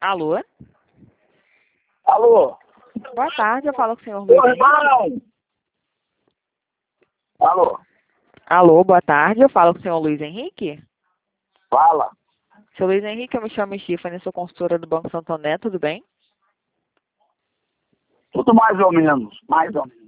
Alô? Alô? Boa tarde, eu falo com o senhor Ô, Luiz Henrique. irmão! Alô? Alô, boa tarde, eu falo com o senhor Luiz Henrique. Fala. Senhor Luiz Henrique, eu me chamo Stephanie, sou consultora do Banco Santander, tudo bem? Tudo mais ou menos, mais ou menos.